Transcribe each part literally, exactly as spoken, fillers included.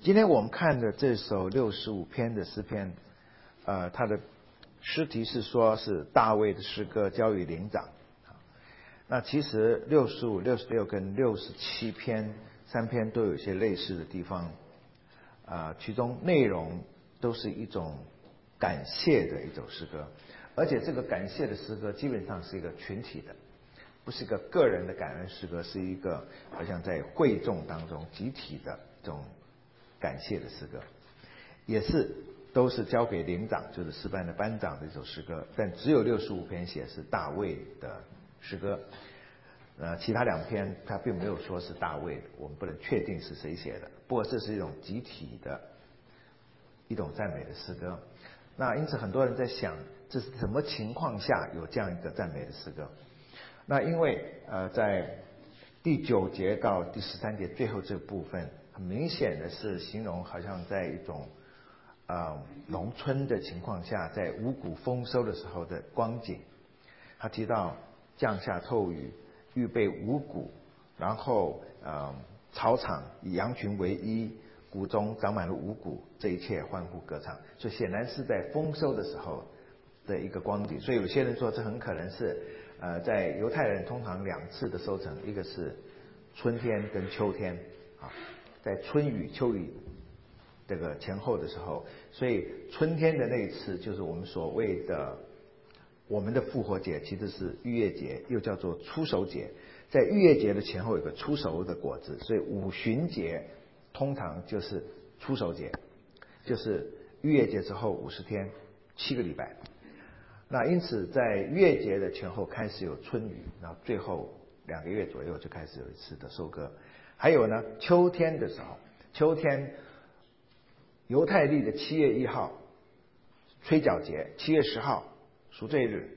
今天我们看的这首六十五篇的诗篇，呃，它的诗题是说是大卫的诗歌交与灵长。那其实六十五、六十六跟六十七篇三篇都有一些类似的地方，啊、呃，其中内容都是一种感谢的一首诗歌，而且这个感谢的诗歌基本上是一个群体的，不是一个个人的感恩诗歌，是一个好像在会众当中集体的这种感谢的诗歌，也是都是交给灵长，就是诗班的班长的一首诗歌，但只有六十五篇写是大卫的诗歌，呃，其他两篇他并没有说是大卫的，我们不能确定是谁写的。不过这是一种集体的一种赞美的诗歌。那因此很多人在想，这是什么情况下有这样一个赞美的诗歌？那因为呃，在第九节到第十三节最后这部分，很明显的是形容好像在一种呃农村的情况下，在五谷丰收的时候的光景。他提到降下透雨，预备五谷，然后呃草场以羊群为衣，谷中长满了五谷，这一切欢呼歌唱。所以显然是在丰收的时候的一个光景。所以有些人说这很可能是呃在犹太人通常两次的收成，一个是春天跟秋天啊，在春雨秋雨这个前后的时候，所以春天的那一次就是我们所谓的我们的复活节，其实是逾越节，又叫做初熟节。在逾越节的前后有个初熟的果子，所以五旬节通常就是初熟节，就是逾越节之后五十天，七个礼拜。那因此在逾越节的前后开始有春雨，然后最后两个月左右就开始有一次的收割。还有呢，秋天的时候，秋天犹太历的七月一号吹角节，七月十号赎罪日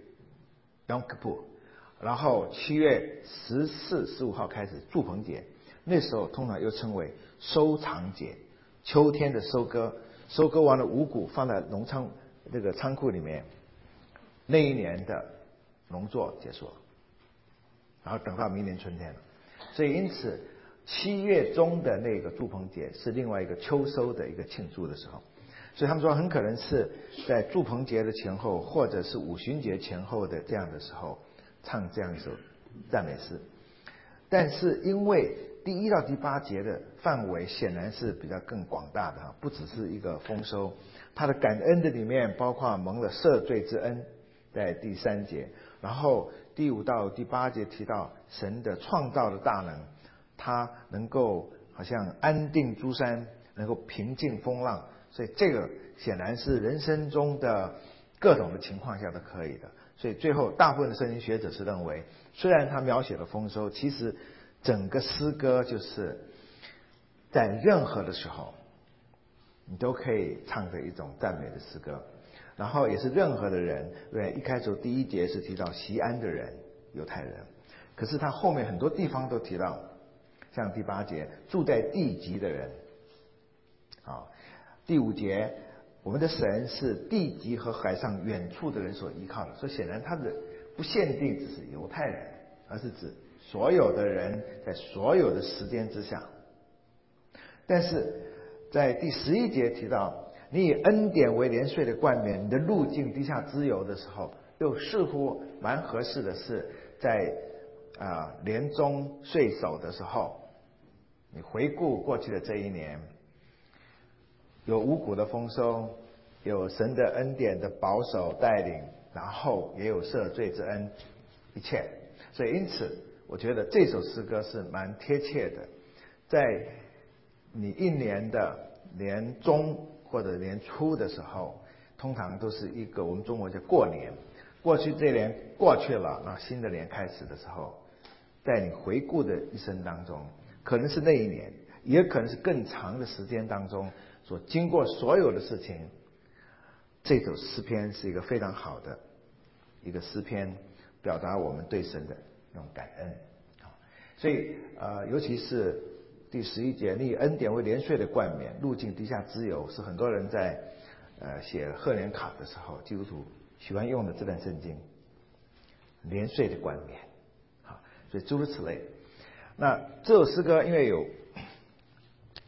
Yom Kippur， 然后七月十四、十五号开始住棚节，那时候通常又称为收藏节，秋天的收割，收割完了五谷放在农仓这个仓库里面，那一年的农作结束了，然后等到明年春天了。所以因此七月中的那个住棚节是另外一个秋收的一个庆祝的时候。所以他们说很可能是在住棚节的前后，或者是五旬节前后的这样的时候唱这样一首赞美诗。但是因为第一到第八节的范围显然是比较更广大的，不只是一个丰收，它的感恩的里面包括蒙了赦罪之恩，在第三节，然后第五到第八节提到神的创造的大能，他能够好像安定诸山，能够平静风浪。所以这个显然是人生中的各种的情况下都可以的。所以最后大部分的圣经学者是认为，虽然他描写了丰收，其实整个诗歌就是在任何的时候你都可以唱的一种赞美的诗歌，然后也是任何的人。对，一开始第一节是提到锡安的人，犹太人，可是他后面很多地方都提到，像第八节住在地极的人啊，第五节我们的神是地极和海上远处的人所依靠的。所以显然他的不限定只是犹太人，而是指所有的人在所有的时间之下。但是在第十一节提到你以恩典为连岁的冠冕，你的路径滴下脂油的时候，又似乎蛮合适的是在啊、呃、年终岁首的时候，你回顾过去的这一年，有五谷的丰收，有神的恩典的保守带领，然后也有赦罪之恩，一切。所以因此我觉得这首诗歌是蛮贴切的，在你一年的年中或者年初的时候，通常都是一个我们中国叫过年，过去这年过去了，那新的年开始的时候，在你回顾的一生当中，可能是那一年，也可能是更长的时间当中所经过所有的事情，这首诗篇是一个非常好的一个诗篇，表达我们对神的那种感恩。所以呃，尤其是第十一节，你以恩典为连岁的冠冕，路径滴下脂油，是很多人在呃写贺年卡的时候，基督徒喜欢用的这段圣经，连岁的冠冕，好，所以诸如此类。那这首诗歌因为有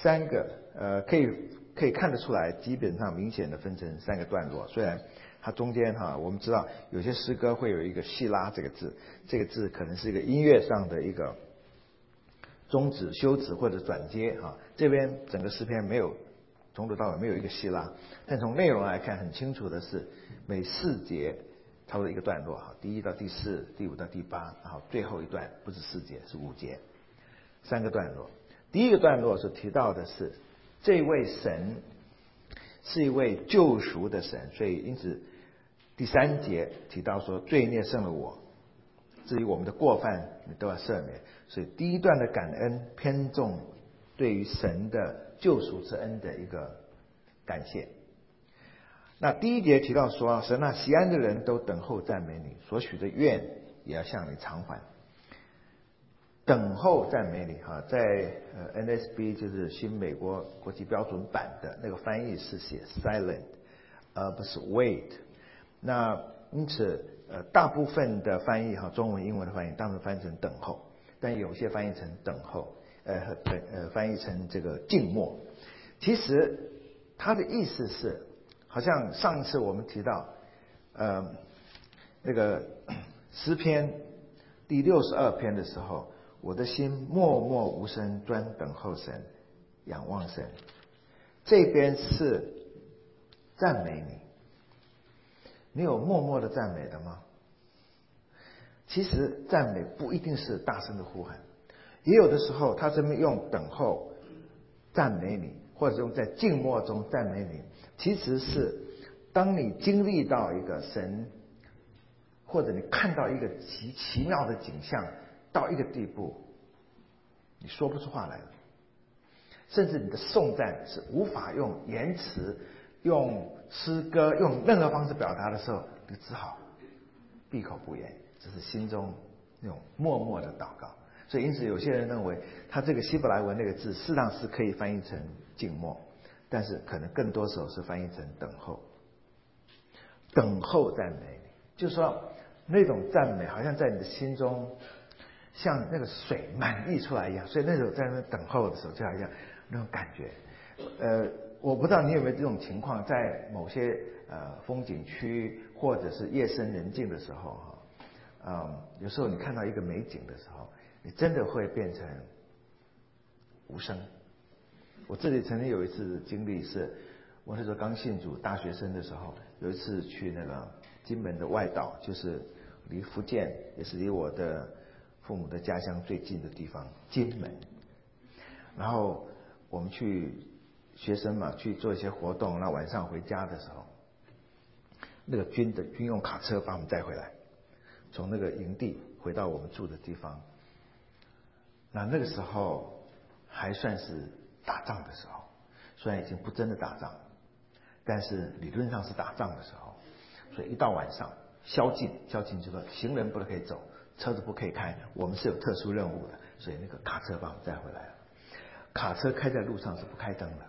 三个，呃，可以可以看得出来，基本上明显的分成三个段落。虽然它中间哈，我们知道有些诗歌会有一个细拉这个字，这个字可能是一个音乐上的一个终止、休止或者转接哈。这边整个诗篇没有从头到尾没有一个细拉，但从内容来看，很清楚的是每四节差不多一个段落哈，第一到第四，第五到第八，然后最后一段不是四节是五节，三个段落。第一个段落是提到的是这位神是一位救赎的神，所以因此第三节提到说罪孽胜了我，至于我们的过犯你都要赦免。所以第一段的感恩偏重对于神的救赎之恩的一个感谢。那第一节提到说，神啊，西安的人都等候赞美你，所许的愿也要向你偿还。等候赞美你哈，在呃 N S B 就是新美国国际标准版的那个翻译是写 silent 而不是 wait。那因此呃大部分的翻译哈，中文英文的翻译大部分翻译成等候，但有些翻译成等候，呃等呃翻译成这个静默。其实它的意思是，好像上次我们提到呃那个诗篇第六十二篇的时候，我的心默默无声，专等候神，仰望神。这边是赞美你，你有默默的赞美的吗？其实赞美不一定是大声的呼喊，也有的时候他这边用等候赞美你，或者用在静默中赞美你，其实是当你经历到一个神，或者你看到一个奇奇妙的景象到一个地步，你说不出话来了，甚至你的颂赞是无法用言辞、用诗歌、用任何方式表达的时候，你只好闭口不言，这是心中那种默默的祷告。所以因此有些人认为他这个希伯来文那个字事实上是可以翻译成静默，但是可能更多时候是翻译成等候。等候赞美，就是说那种赞美好像在你的心中像那个水满溢出来一样，所以那种在那等候的时候就好像那种感觉。呃，我不知道你有没有这种情况，在某些呃风景区或者是夜深人静的时候哈，嗯，有时候你看到一个美景的时候，你真的会变成无声。我自己曾经有一次经历是，我那时候刚信主大学生的时候，有一次去那个金门的外岛，就是离福建也是离我的父母的家乡最近的地方，金门。然后我们去学生嘛，去做一些活动，那晚上回家的时候，那个军的军用卡车把我们带回来，从那个营地回到我们住的地方。那那个时候还算是打仗的时候，虽然已经不真的打仗，但是理论上是打仗的时候。所以一到晚上宵禁，宵禁就是说行人不可以走，车子不可以开，我们是有特殊任务的，所以那个卡车把我们带回来了。卡车开在路上是不开灯的，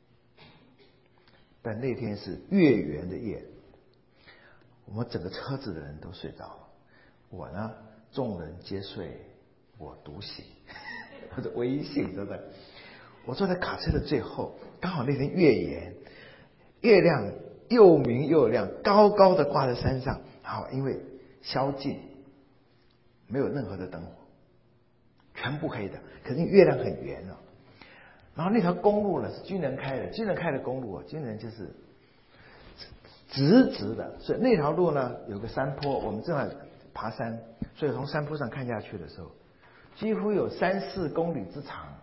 但那天是月圆的夜，我们整个车子的人都睡着了，我呢众人皆睡，我独醒，或者唯一醒着的。我坐在卡车的最后，刚好那天月圆，月亮又明又亮，高高的挂在山上。然后因为宵禁，没有任何的灯火，全部黑的，可是月亮很圆哦。然后那条公路呢是军人开的，军人开的公路，军人就是直直的，所以那条路呢有个山坡，我们正在爬山，所以从山坡上看下去的时候，几乎有三四公里之长，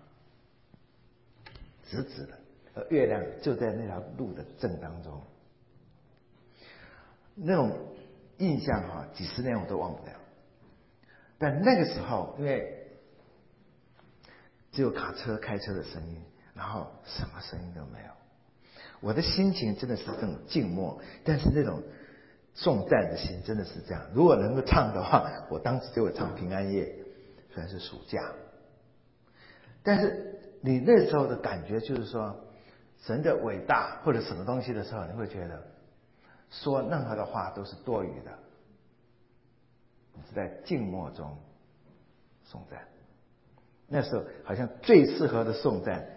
直直的，而月亮就在那条路的正当中。那种印象哈、啊，几十年我都忘不了。但那个时候，因为只有卡车开车的声音，然后什么声音都没有，我的心情真的是这种静默，但是那种颂赞的心真的是这样。如果能够唱的话，我当时就会唱平安夜，虽然是暑假，但是你那时候的感觉就是说，神的伟大或者什么东西的时候，你会觉得说任何的话都是多余的，你是在静默中颂赞。那时候好像最适合的颂赞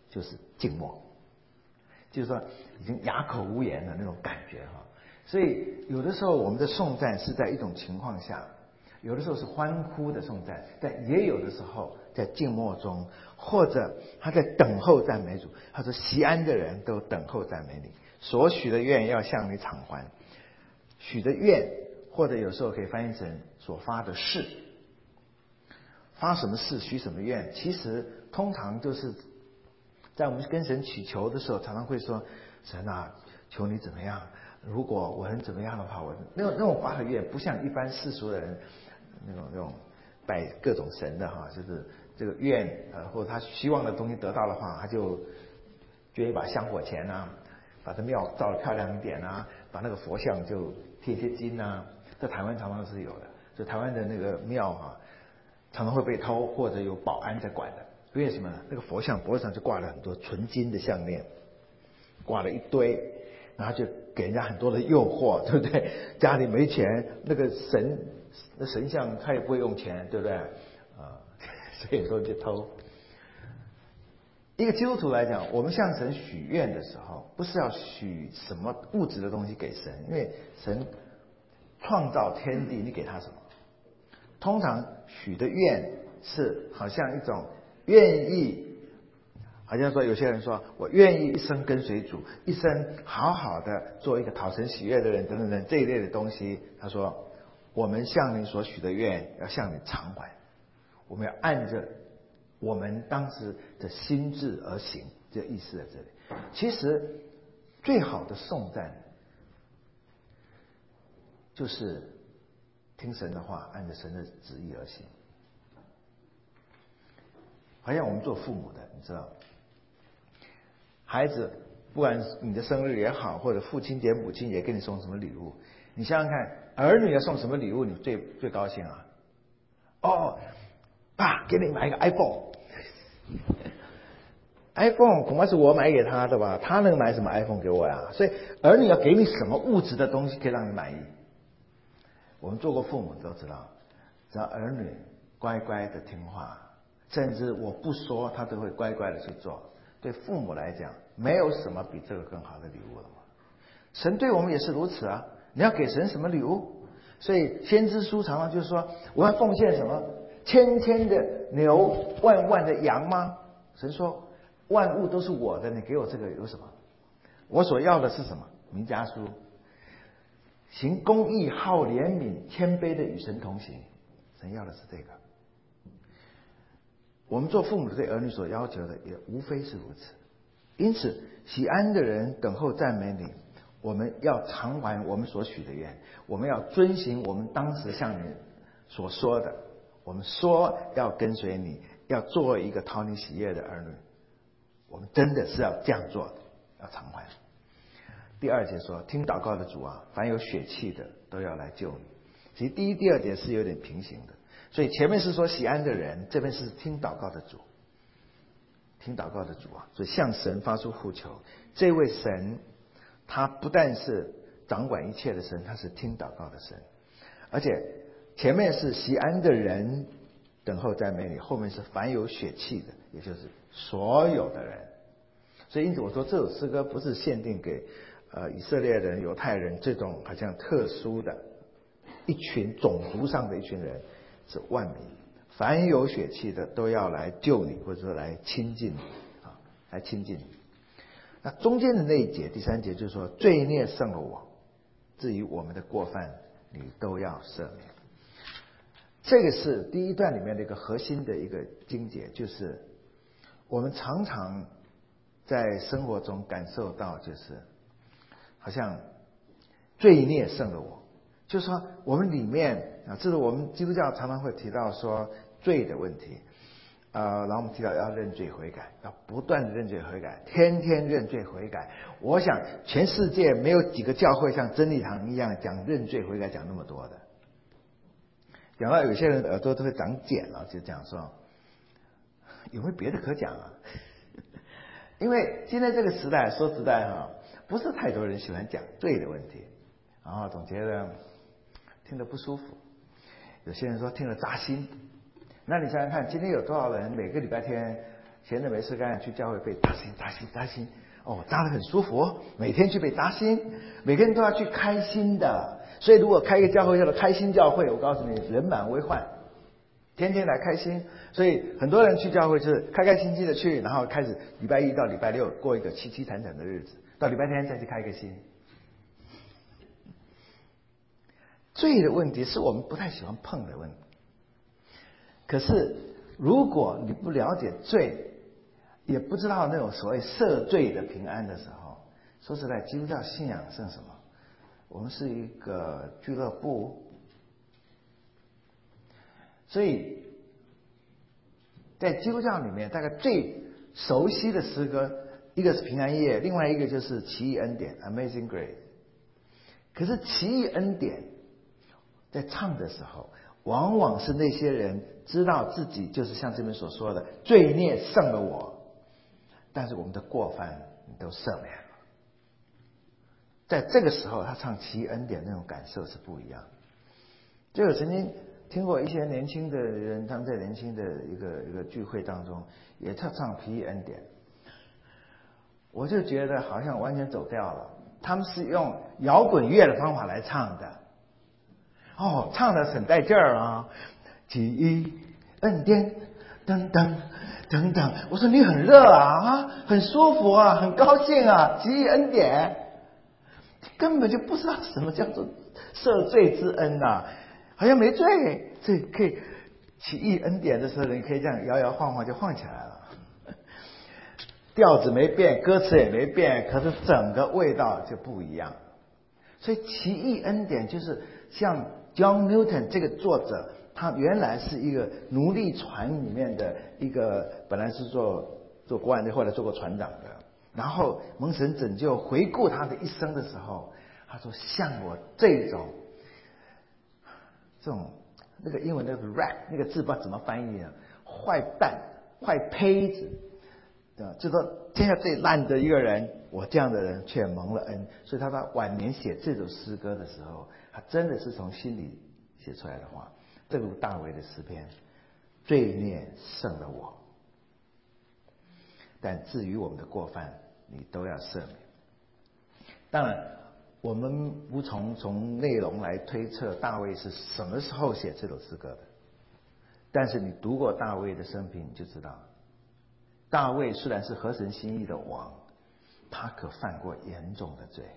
就是静默，就是说已经哑口无言的那种感觉哈。所以有的时候我们的颂赞是在一种情况下，有的时候是欢呼的颂赞，但也有的时候在静默中，或者他在等候赞美主。他说锡安的人都等候赞美你，所许的愿要向你偿还。许的愿或者有时候可以翻译成所发的誓，发什么誓许什么愿，其实通常就是在我们跟神祈求的时候，常常会说神啊，求你怎么样，如果我能怎么样的话，我那种那种发的愿不像一般世俗的人那种那种拜各种神的哈，就是这个愿呃或者他希望的东西得到的话，他就捐一把香火钱啊，把这庙造得漂亮一点啊，把那个佛像就贴些金啊，在台湾常常是有的。就台湾的那个庙啊，常常会被偷，或者有保安在管的。因为什么呢？那个佛像脖子上就挂了很多纯金的项链，挂了一堆，然后就给人家很多的诱惑，对不对？家里没钱，那个神那神像他也不会用钱，对不对？啊，所以说就偷。一个基督徒来讲，我们向神许愿的时候，不是要许什么物质的东西给神，因为神创造天地，你给他什么？通常许的愿是好像一种愿意，好像说有些人说我愿意一生跟随主，一生好好的做一个讨神喜悦的人等等等这一类的东西。他说我们向你所许的愿要向你偿还，我们要按着我们当时的心志而行，这意思在这里。其实最好的颂赞就是听神的话，按着神的旨意而行。好像我们做父母的，你知道，孩子不管你的生日也好，或者父亲节、母亲节给你送什么礼物，你想想看，儿女要送什么礼物你最最高兴啊？哦，爸，给你买一个 iPhone。iPhone 恐怕是我买给他的吧，他能买什么 iPhone 给我呀？所以儿女要给你什么物质的东西可以让你满意？我们做过父母都知道，只要儿女乖乖的听话，甚至我不说他都会乖乖的去做。对父母来讲，没有什么比这个更好的礼物了嘛。神对我们也是如此啊！你要给神什么礼物？所以先知书常常就是说，我要奉献什么？千千的牛，万万的羊吗？神说，万物都是我的，你给我这个有什么？我所要的是什么？弥迦书，行公义、好怜悯、谦卑的与神同行。神要的是这个。我们做父母的对儿女所要求的也无非是如此。因此喜安的人等候赞美你，我们要偿还我们所许的愿，我们要遵行我们当时向你所说的。我们说要跟随你，要做一个讨你喜悦的儿女，我们真的是要这样做的，要偿还。第二节说，听祷告的主啊，凡有血气的都要来救你。其实第一、第二节是有点平行的，所以前面是说喜安的人，这边是听祷告的主，听祷告的主啊，所以向神发出呼求。这位神，他不但是掌管一切的神，他是听祷告的神，而且前面是喜安的人等候赞美你，后面是凡有血气的，也就是所有的人。所以因此我说这首诗歌不是限定给呃以色列人、犹太人这种好像特殊的一群种族上的一群人，是万民，凡有血气的都要来救你，或者说来亲近你啊，来亲近你。那中间的那一节第三节就是说，罪孽胜了我，至于我们的过犯，你都要赦免。这个是第一段里面的一个核心的一个经节，就是我们常常在生活中感受到，就是好像罪孽胜了我，就是说我们里面啊，这是我们基督教常常会提到说罪的问题，呃，然后我们提到要认罪悔改，要不断的认罪悔改，天天认罪悔改。我想全世界没有几个教会像真理堂一样讲认罪悔改讲那么多的。讲到有些人耳朵都会长茧了，就讲说有没有别的可讲啊？因为今天这个时代，说实在哈，不是太多人喜欢讲罪的问题，然后总觉得听得不舒服。有些人说听了扎心。那你想想看，今天有多少人每个礼拜天闲着没事干，去教会被打心打心打心，哦，扎得很舒服，每天去被扎心，每个人都要去开心的。所以如果开一个教会叫做开心教会，我告诉你，人满为患，天天来开心。所以很多人去教会就是开开心心的去，然后开始礼拜一到礼拜六过一个凄凄惨惨的日子，到礼拜天再去开个心。罪的问题是我们不太喜欢碰的问题。可是如果你不了解罪，也不知道那种所谓赦罪的平安的时候，说实在，基督教信仰是什么？我们是一个俱乐部。所以在基督教里面，大概最熟悉的诗歌，一个是平安夜，另外一个就是奇异恩典 Amazing Grace。 可是奇异恩典在唱的时候，往往是那些人知道自己就是像这边所说的，罪孽胜了我，但是我们的过犯都赦免了。在这个时候他唱奇异恩典，那种感受是不一样。就我曾经听过一些年轻的人，他们在年轻的一个一个聚会当中也唱唱奇异恩典，我就觉得好像完全走掉了。他们是用摇滚乐的方法来唱的，哦，唱的很带劲儿啊！奇异恩典，等等等等。我说你很热啊，啊，很舒服啊，很高兴啊，奇异恩典，根本就不知道什么叫做赦罪之恩啊，好像没罪，所以可以奇异恩典的时候，你可以这样摇摇晃晃就晃起来了。调子没变，歌词也没变，可是整个味道就不一样。所以奇异恩典就是像 John Newton 这个作者，他原来是一个奴隶船里面的一个，本来是做做国安的，后来做过船长的。然后蒙神拯救，回顾他的一生的时候，他说像我这种这种那个英文那个 rat 那个字不知道怎么翻译啊，坏蛋坏胚子，就说天下最烂的一个人，我这样的人却蒙了恩。所以他在晚年写这首诗歌的时候，他真的是从心里写出来的话。正如大卫的诗篇，罪孽胜了我，但至于我们的过犯，你都要赦免。当然我们无从从内容来推测大卫是什么时候写这首诗歌的，但是你读过大卫的生平，你就知道，大卫虽然是合神心意的王，他可犯过严重的罪，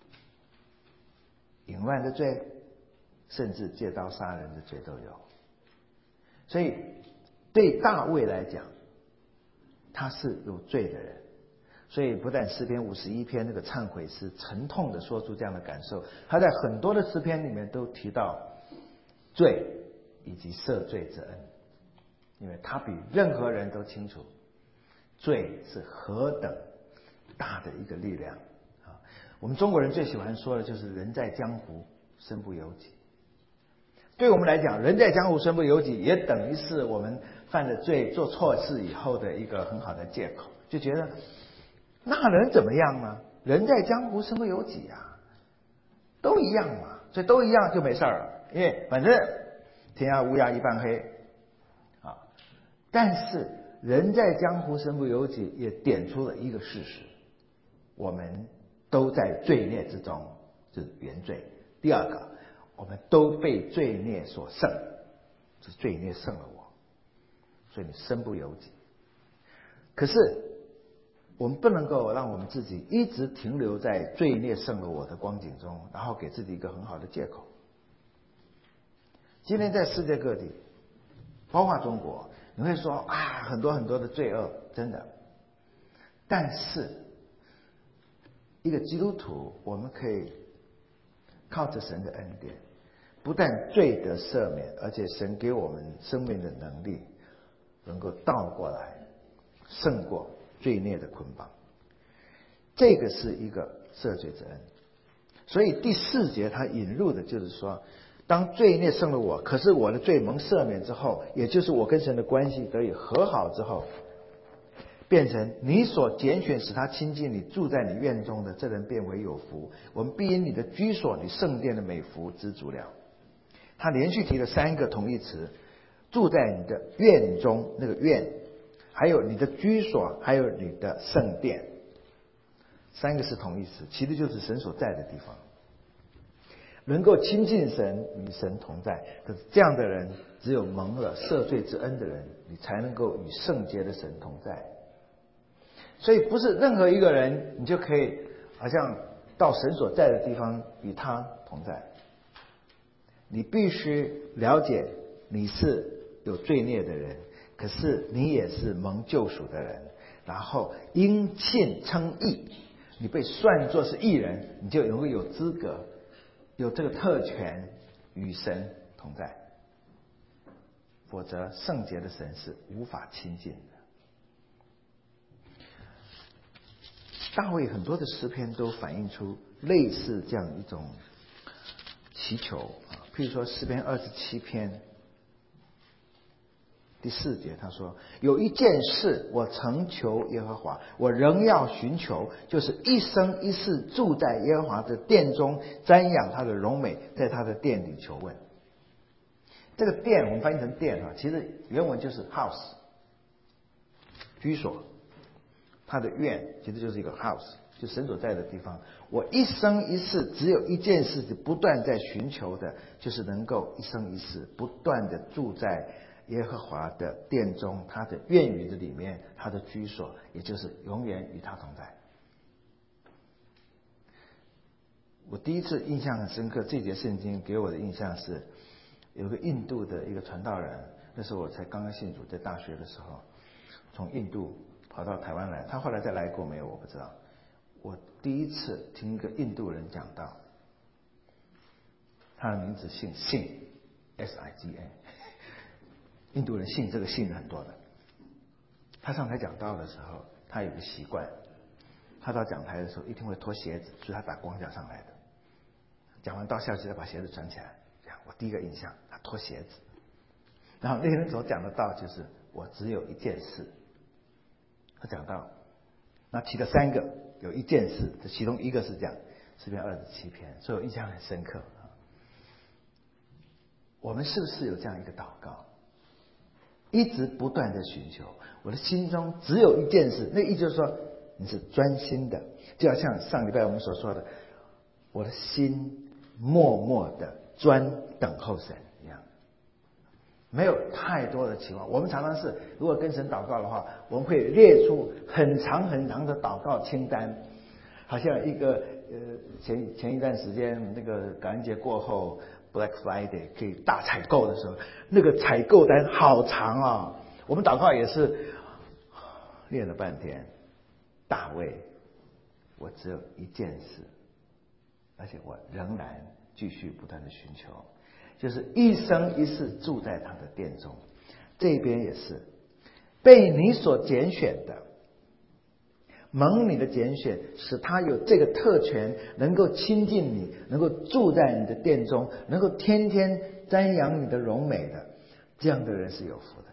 淫乱的罪，甚至借刀杀人的罪都有。所以对大卫来讲，他是有罪的人。所以不但诗篇五十一篇那个忏悔诗沉痛的说出这样的感受，他在很多的诗篇里面都提到罪以及赦罪之恩，因为他比任何人都清楚罪是何等大的一个力量啊！我们中国人最喜欢说的就是人在江湖身不由己。对我们来讲，人在江湖身不由己也等于是我们犯了罪做错事以后的一个很好的借口，就觉得那能怎么样呢？人在江湖身不由己啊，都一样嘛，所以都一样就没事了，因为反正天下乌鸦一般黑啊。但是人在江湖身不由己也点出了一个事实，我们都在罪孽之中，就是原罪。第二个，我们都被罪孽所胜，是罪孽胜了我，所以你身不由己。可是我们不能够让我们自己一直停留在罪孽胜了我的光景中，然后给自己一个很好的借口。今天在世界各地，包括中国，你会说啊，很多很多的罪恶，真的。但是一个基督徒，我们可以靠着神的恩典，不但罪得赦免，而且神给我们生命的能力，能够倒过来胜过罪孽的捆绑。这个是一个赦罪之恩。所以第四节他引入的就是说，当罪孽胜了我，可是我的罪蒙赦免之后，也就是我跟神的关系得以和好之后，变成你所拣选使他亲近你，住在你院中的这人变为有福，我们必因你的居所，你圣殿的美福知足了。他连续提了三个同义词，住在你的院中，那个院还有你的居所，还有你的圣殿，三个是同义词，其实就是神所在的地方。能够亲近神，与神同在。可是这样的人，只有蒙了赦罪之恩的人，你才能够与圣洁的神同在。所以不是任何一个人，你就可以好像到神所在的地方与他同在。你必须了解，你是有罪孽的人，可是你也是蒙救赎的人。然后因信称义，你被算作是义人，你就能够有资格，有这个特权与神同在。否则圣洁的神是无法亲近的。大卫很多的诗篇都反映出类似这样一种祈求啊，譬如说诗篇二十七篇第四节，他说：有一件事我曾求耶和华，我仍要寻求，就是一生一世住在耶和华的殿中，瞻仰他的荣美，在他的殿里求问。这个殿我们翻译成殿啊，其实原文就是 house 居所，他的院其实就是一个 house， 就神所在的地方。我一生一世只有一件事情不断在寻求的，就是能够一生一世不断的住在耶和华的殿中，他的院宇的里面，他的居所，也就是永远与他同在。我第一次印象很深刻，这节圣经给我的印象是有个印度的一个传道人，那时候我才刚刚信主，在大学的时候从印度跑到台湾来，他后来再来过没有我不知道。我第一次听一个印度人讲道，他的名字姓信 S I G A， 印度人信这个信很多的。他上台讲道的时候，他有个习惯，他到讲台的时候一定会脱鞋子，所以他打光脚上来的。讲完道下去再把鞋子穿起来，这样我第一个印象，他脱鞋子。然后那个人所讲的道就是我只有一件事，他讲到那提了三个，有一件事，这其中一个是讲诗篇二十七篇，所以我印象很深刻。我们是不是有这样一个祷告，一直不断的寻求，我的心中只有一件事，那意思就是说你是专心的，就好像上礼拜我们所说的，我的心默默的专等候神一样，没有太多的期望。我们常常是如果跟神祷告的话，我们会列出很长很长的祷告清单，好像一个呃前前一段时间那个感恩节过后 Black Friday 可以大采购的时候，那个采购单好长啊。我们祷告也是练了半天，大卫，我只有一件事，而且我仍然继续不断的寻求，就是一生一世住在他的殿中。这边也是被你所拣选的，蒙你的拣选，使他有这个特权，能够亲近你，能够住在你的殿中，能够天天瞻仰你的荣美的，这样的人是有福的，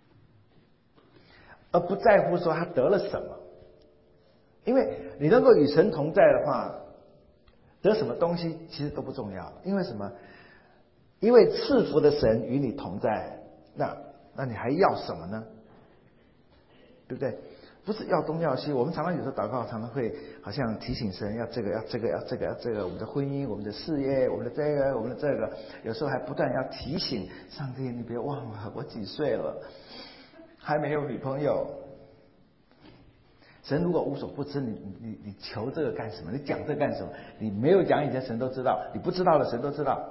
而不在乎说他得了什么。因为你能够与神同在的话，得什么东西其实都不重要。因为什么？因为赐福的神与你同在，那那你还要什么呢？对不对？不是要东要西。我们常常有时候祷告，常常会好像提醒神要这个要这个要这个要这个，我们的婚姻，我们的事业，我们的这个我们的这个，有时候还不断要提醒上帝，你别忘了我几岁了，还没有女朋友。神如果无所不知，你你你求这个干什么？你讲这个干什么？你没有讲以前，神都知道；你不知道的，神都知道。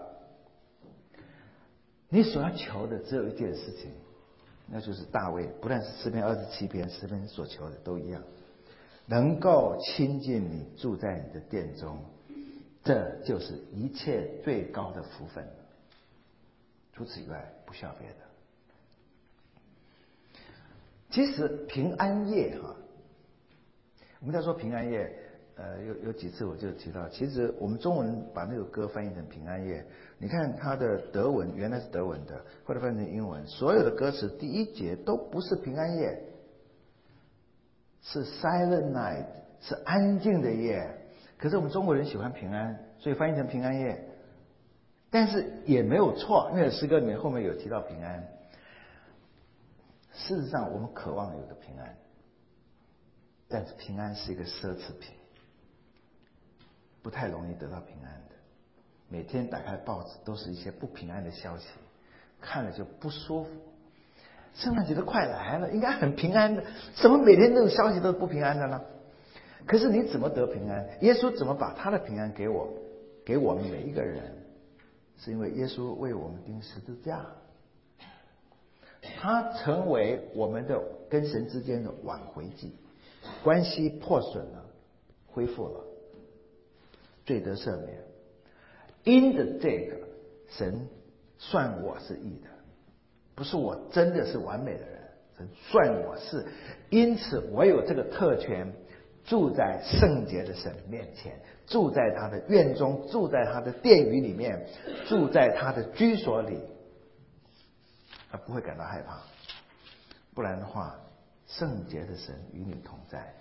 你所要求的只有一件事情，那就是大卫，不但是诗篇二十七篇，诗篇所求的都一样，能够亲近你，住在你的殿中，这就是一切最高的福分。除此以外，不需要别的。其实平安夜哈。我们在说平安夜，呃，有有几次我就提到，其实我们中文把那个歌翻译成平安夜，你看它的德文原来是德文的，后来翻译成英文，所有的歌词第一节都不是平安夜，是 silent night， 是安静的夜。可是我们中国人喜欢平安，所以翻译成平安夜，但是也没有错，因为诗歌里面后面有提到平安。 事实上，我们渴望有个平安，但是平安是一个奢侈品，不太容易得到平安的。每天打开报纸都是一些不平安的消息，看了就不舒服。圣诞节都快来了，应该很平安的，怎么每天这种消息都是不平安的呢？可是你怎么得平安？耶稣怎么把他的平安给我，给我们每一个人？是因为耶稣为我们钉十字架，他成为我们的跟神之间的挽回祭，关系破损了，恢复了，罪得赦免。因着这个，神算我是义的，不是我真的是完美的人，神算我是，因此我有这个特权，住在圣洁的神面前，住在他的院中，住在他的殿宇里面，住在他的居所里，他不会感到害怕。不然的话，圣洁的神与你同在，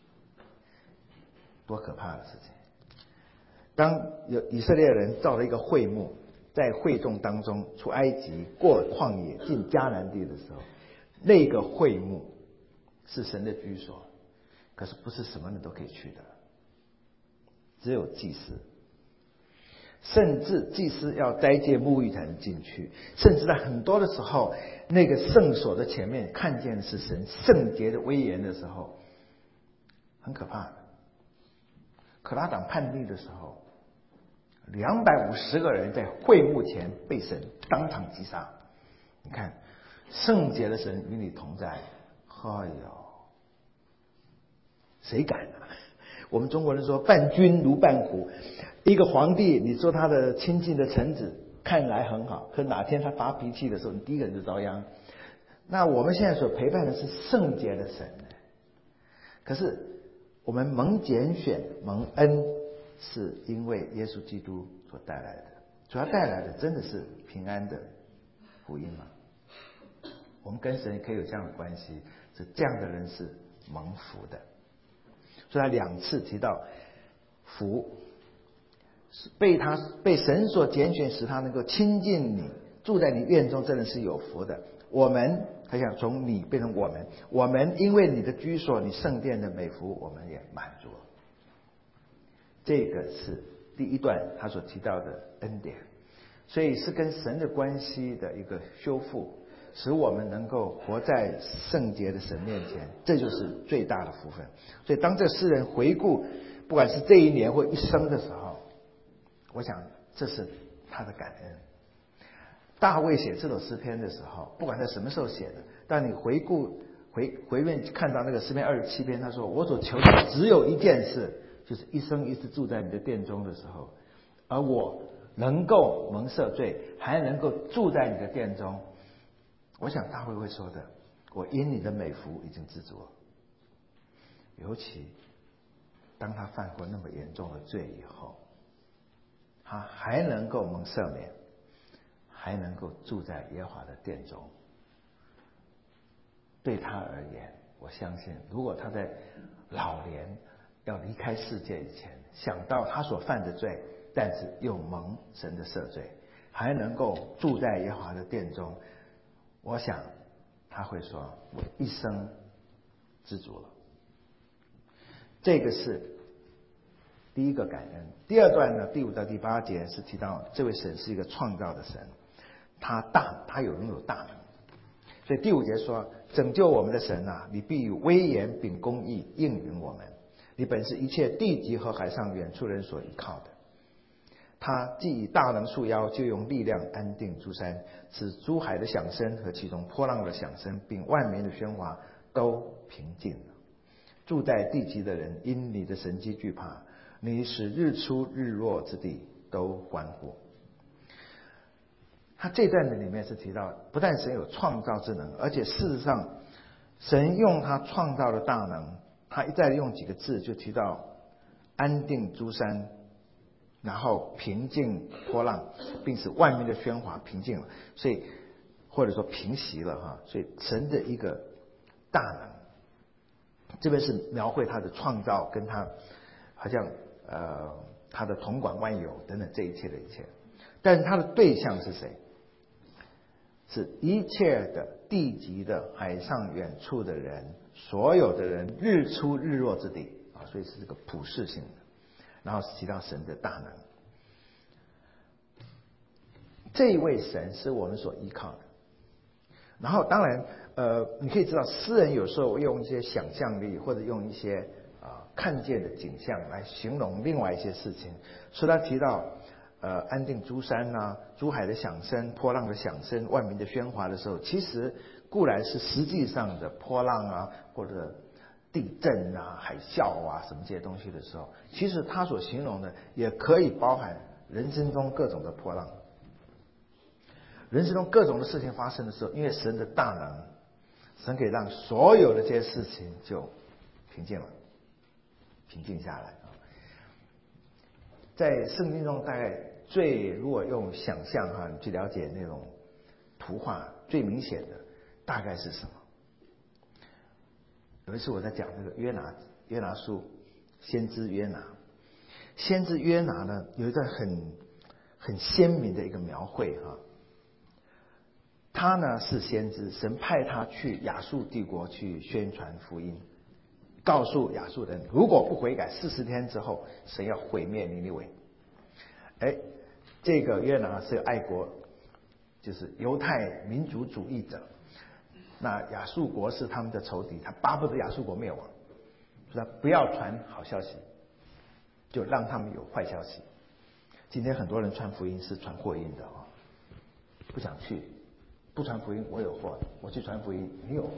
多可怕的事情！当有以色列人造了一个会幕，在会众当中出埃及、过旷野、进迦南地的时候，那个会幕是神的居所，可是不是什么人都可以去的，只有祭司，甚至祭司要斋戒沐浴才能进去，甚至在很多的时候，那个圣所的前面看见的是神圣洁的威严的时候，很可怕的。可拉党叛逆的时候，两百五十个人在会幕前被神当场击杀。你看，圣洁的神与你同在，哎呦，谁敢啊？我们中国人说伴君如伴虎，一个皇帝，你说他的亲近的臣子看来很好，可哪天他发脾气的时候，你第一个人就遭殃。那我们现在所陪伴的是圣洁的神，可是我们蒙拣选蒙恩，是因为耶稣基督所带来的，主要带来的真的是平安的福音吗？我们跟神可以有这样的关系，是这样的人是蒙福的。所以他两次提到福，被他被神所拣选，使他能够亲近你，住在你院中，真的是有福的。我们他想从你变成我们，我们因为你的居所，你圣殿的美福，我们也满足了。这个是第一段他所提到的恩典，所以是跟神的关系的一个修复，使我们能够活在圣洁的神面前，这就是最大的福分。所以当这诗人回顾不管是这一年或一生的时候，我想这是他的感恩。大卫写这首诗篇的时候，不管在什么时候写的，当你回顾回回面看到那个诗篇二十七篇，他说我所求的只有一件事，就是一生一世住在你的殿中的时候，而我能够蒙赦罪，还能够住在你的殿中，我想大卫会说的，我因你的美福已经知足了。尤其当他犯过那么严重的罪以后，他还能够蒙赦免，还能够住在耶和华的殿中，对他而言，我相信如果他在老年要离开世界以前，想到他所犯的罪，但是又蒙神的赦罪，还能够住在耶和华的殿中，我想他会说我一生知足了。这个是第一个感恩。第二段呢，第五到第八节是提到这位神是一个创造的神，他大，他有拥有大能。所以第五节说，拯救我们的神啊，你必以威严并公义应允我们，你本是一切地极和海上远处人所依靠的。他既以大能束腰，就用力量安定诸山，使诸海的响声和其中波浪的响声，并万民的喧哗都平静了。住在地极的人因你的神迹惧怕，你使日出日落之地都欢呼。他这段的里面是提到，不但神有创造之能，而且事实上神用他创造的大能，他一再用几个字就提到安定诸山，然后平静波浪，并使万民的喧哗平静了，所以或者说平息了哈。所以神的一个大能，这边是描绘他的创造，跟他好像呃他的统管万有等等这一切的一切。但是他的对象是谁？ 是一切的地极的海上远处的人，所有的人日出日落之地啊，所以是这个普世性的，然后提到神的大能。这一位神是我们所依靠的。然后当然呃，你可以知道诗人有时候用一些想象力，或者用一些啊、呃、看见的景象来形容另外一些事情。所以他提到呃安定诸山啊，诸海的响声，波浪的响声，万民的喧哗的时候，其实固然是实际上的波浪啊，或者地震啊、海啸啊什么这些东西的时候，其实他所形容的也可以包含人生中各种的波浪。人生中各种的事情发生的时候，因为神的大能，神可以让所有的这些事情就平静了，平静下来。在圣经中，大概最如果用想象哈，你去了解那种图画，最明显的大概是什么？有一次我在讲这个约拿，约拿书，先知约拿，先知约拿呢有一段很很鲜明的一个描绘哈。他呢是先知，神派他去亚述帝国去宣传福音，告诉亚述人，如果不悔改，四十天之后，神要毁灭尼尼微。哎，这个约拿是爱国，就是犹太民族主义者。那亚述国是他们的仇敌，他巴不得亚述国灭亡，所以他不要传好消息，就让他们有坏消息。今天很多人传福音是传祸音的啊，不想去。不传福音我有祸，我去传福音你有祸。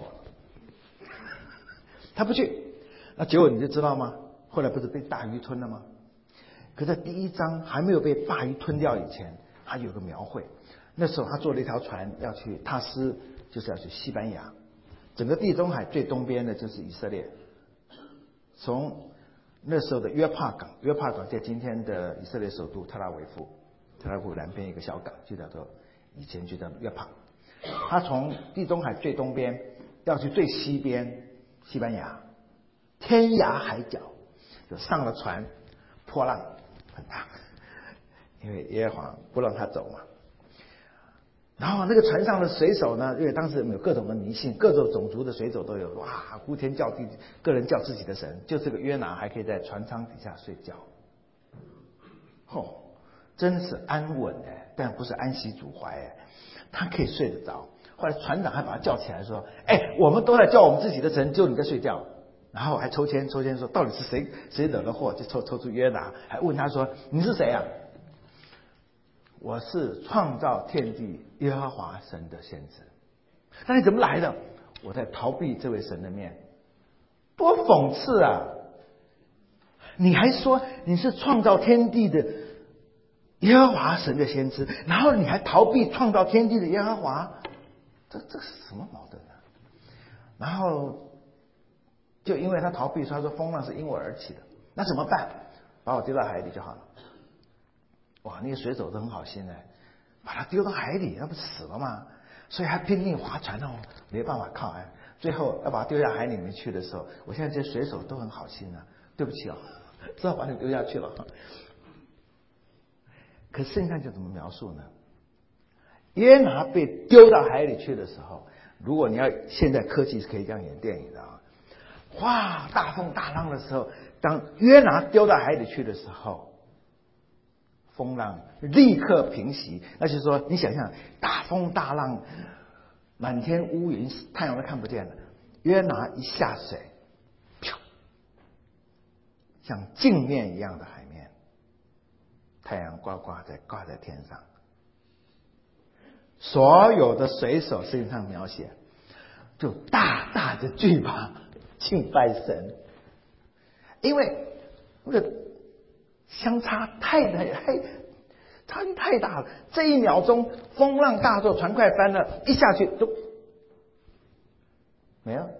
他不去，那结果你就知道吗？后来不是被大鱼吞了吗？可在第一章还没有被大鱼吞掉以前，他有个描绘。那时候他坐了一条船要去塔斯，就是要去西班牙。整个地中海最东边的就是以色列。从那时候的约帕港，约帕港在今天的以色列首都特拉维夫，特拉维夫南边一个小港就叫做以前就叫约帕。他从地中海最东边要去最西边西班牙，天涯海角，就上了船，波浪很大，因为耶和华不让他走嘛。然后那个船上的水手呢，因为当时有各种的迷信，各种种族的水手都有，哇，呼天叫地，个人叫自己的神，就这个约拿还可以在船舱底下睡觉，哦，真是安稳哎，但不是安息主怀哎。他可以睡得着。后来船长还把他叫起来说：“哎，我们都在叫我们自己的神，就你在睡觉。”然后还抽签，抽签说到底是谁谁惹了祸，就抽抽出约拿，还问他说：“你是谁啊？”我是创造天地耶和华神的先知。那你怎么来的？我在逃避这位神的面，多讽刺啊！你还说你是创造天地的耶和华神的先知，然后你还逃避创造天地的耶和华，这这是什么矛盾啊？然后就因为他逃避，所以他说风浪是因我而起的，那怎么办？把我丢到海里就好了。哇，那些水手都很好心哎，把他丢到海里，那不是死了吗？所以还拼命划船哦，没办法靠岸。最后要把他丢下海里面去的时候，我现在这些水手都很好心啊，对不起哦，只好把你丢下去了。可是圣经就怎么描述呢？约拿被丢到海里去的时候，如果你要现在科技是可以这样演电影的啊，哇，大风大浪的时候，当约拿丢到海里去的时候，风浪立刻平息。那就是说，你想想，大风大浪，满天乌云，太阳都看不见了。约拿一下水，像镜面一样的海面，太阳呱呱在挂在天上。所有的水手身上描写，就大大的惧怕，敬拜神，因为那个相差太太太差距太大了。这一秒钟风浪大作，船快翻了，一下去都没了。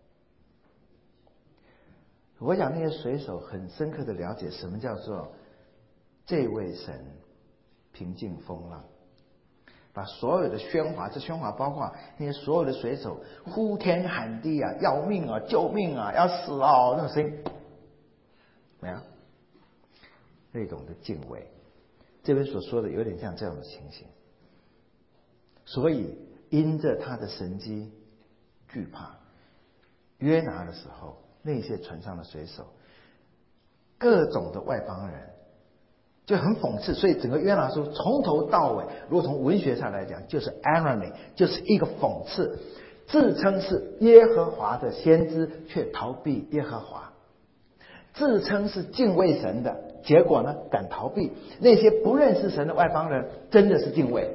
我想那些水手很深刻的了解什么叫做这位神平静风浪，把所有的喧哗，这喧哗包括那些所有的水手呼天喊地啊，要命啊，救命啊，要死啊，那种声音没有，那种的敬畏。这边所说的有点像这样的情形。所以因着他的神迹惧怕。约拿的时候，那些船上的水手，各种的外邦人，就很讽刺。所以整个约拿书从头到尾，如果从文学上来讲，就是 irony， 就是一个讽刺。自称是耶和华的先知，却逃避耶和华；自称是敬畏神的，结果呢敢逃避。那些不认识神的外邦人，真的是敬畏，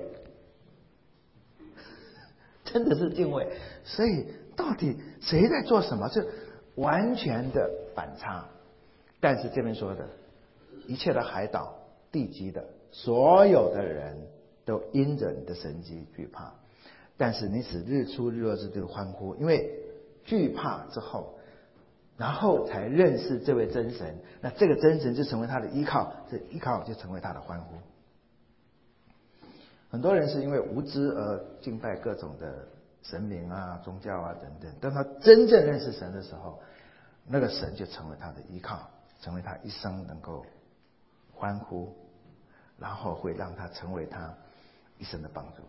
真的是敬畏。所以到底谁在做什么？这完全的反差。但是这边说的，一切的海岛、地极的所有的人都因着你的神迹惧怕。但是你使日出日落之地欢呼，因为惧怕之后，然后才认识这位真神，那这个真神就成为他的依靠，这依靠就成为他的欢呼。很多人是因为无知而敬拜各种的神明啊、宗教啊等等，当他真正认识神的时候，那个神就成为他的依靠，成为他一生能够欢呼，然后会让他成为他一生的帮助。